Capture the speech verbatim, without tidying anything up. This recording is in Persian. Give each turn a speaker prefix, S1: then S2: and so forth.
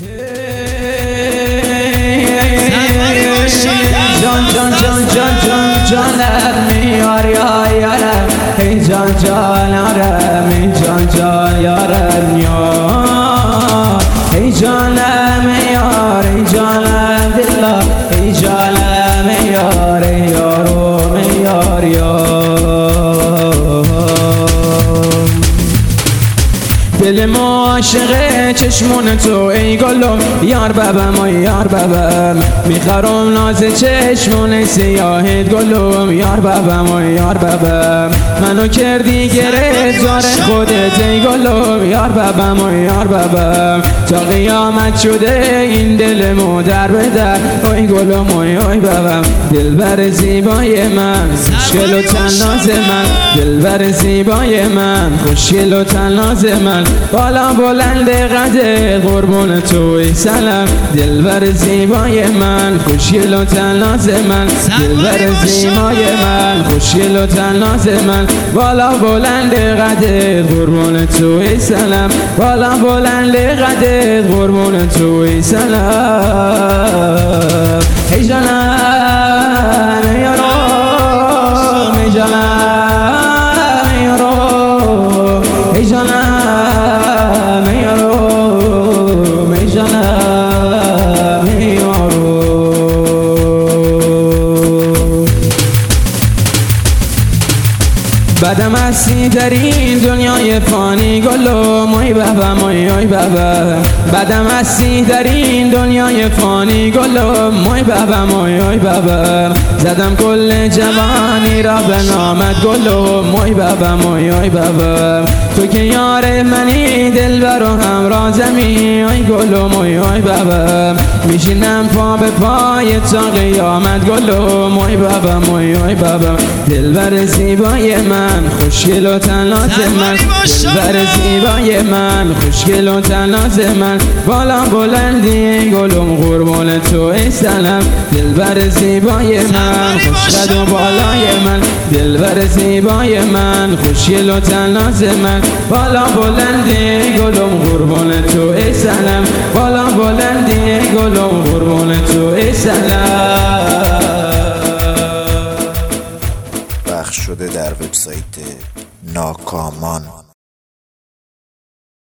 S1: جان جان جان جان جان جانم میار یا یارم ای جان جان یارم ای جان جان یارم یار ای جانم یار ای جانم دلا ای جانم یار ای یارم یار یار دل ما عاشق چشمون تو ای گلم یار ببم و یار ببم میخرم ناز چشمون سیاهت گلم یار ببم و یار ببم منو کردی گرفتار خودت ای گلم یار ببم و یار ببم تا قیامت شده این دل مو در به در ای گلم و یار ببم دلبر زیبای من خوشگل و تناز من دلبر زیبای من خوشگل و تناز من بالا بلند قد قربون توی سلام دلبر زیبای من خوشگل و تناز من دلبر زیبای من خوشگل و تناز من بالا بلند قد قربون توی سلام بالا بلند قد قربون توی سلام ای جانم ای یارم ای جانم ای یارم ای جانم بدم هستی در این دنیای فانی گلم ای بابم ای بابم بدم هستی در این دنیای فانی گلم ای بابم ای بابم زدم کل جوانی را به نامت گلم ای بابم ای بابم تو که یار منی دلبر و همرازمی ای گلم ای بابم میشینم پا به پای تا قیامت گلم ای بابم ای بابم دلبر زیبای من خوشگل و تناز من دلبر زیبای من خوشگل و تناز من بالا بلندی گلم قربون تو ای سلام دلبر زیبای من خوشقد و بالای من دلبر زیبای من خوشگل و تناز من بالا بلندی گلم قربون تو ای سلام بالا بلندی گلم قربون تو ای سلام
S2: پخش شده در وبسایت ناکامان.